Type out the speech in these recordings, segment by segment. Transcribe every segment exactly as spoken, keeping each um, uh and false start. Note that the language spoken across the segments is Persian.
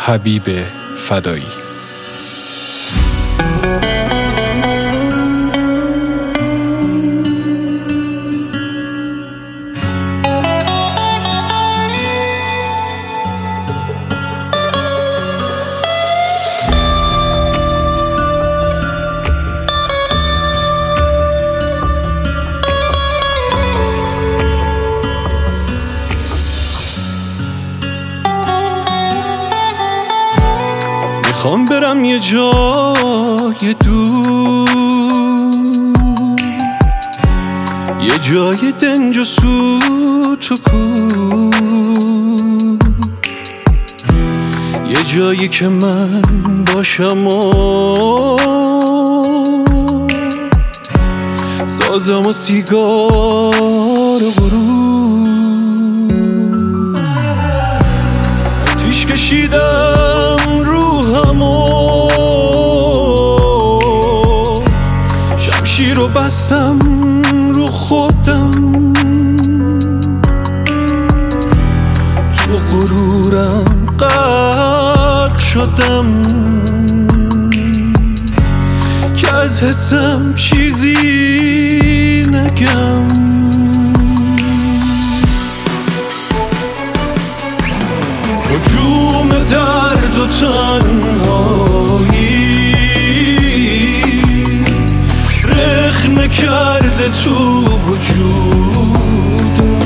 حبیب فدایی. میخوام برم یه جای دور، یه جای دنج و سوت و کور، یه جایی که من باشم و سازم و سیگار و غرور. آتیش کشیدم روحمو، شمشیر رو بستم رو خودم، تو غرورم غرق شدم که از حسم چیزی نگم. هجوم درد و تنهایی رخنه کرده تو وجودم،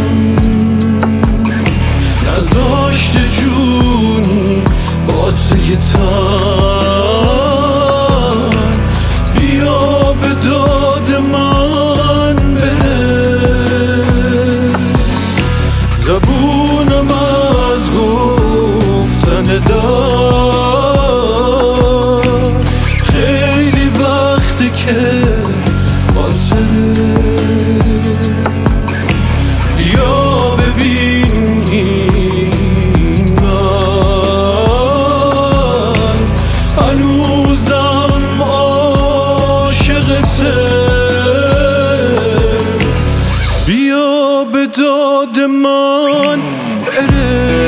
نذاشته جونی واسه یه تن بیا به داد من بره. زبونم از گفتن دار خیلی وقته که واسه یا ببینی من هنوزم عاشقته، بیا به داد من بره.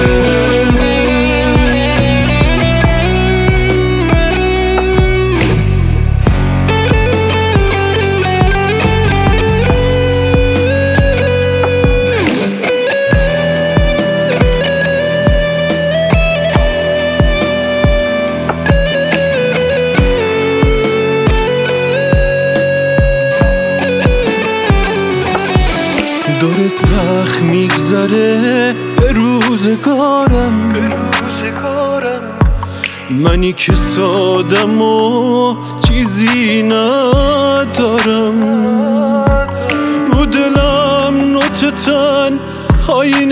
دور سخت میگذره به روزگارم، منی که سادم و چیزی ندارم، رو دلم نوتتن هایی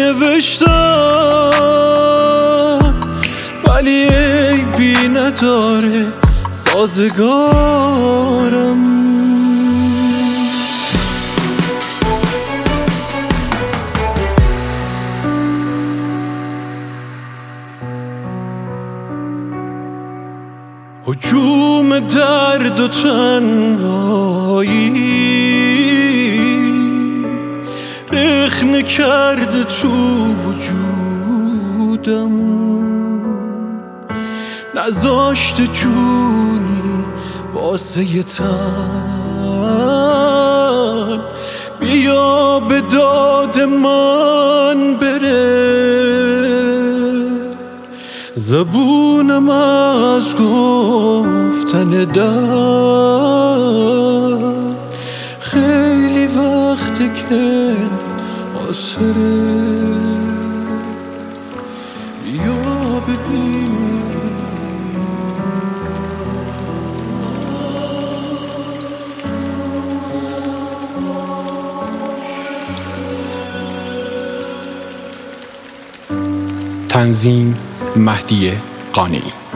نوشتم ولی عیبی نداره سازگارم. هجوم درد و تنهایی رخنه کرده تو وجودم، نذاشته جونی واسه یه تن بیا به داد من بره. زبونم از گفتن دار خیلی وقته که آسره، بیا ببین تنظیم مهدی قانعی.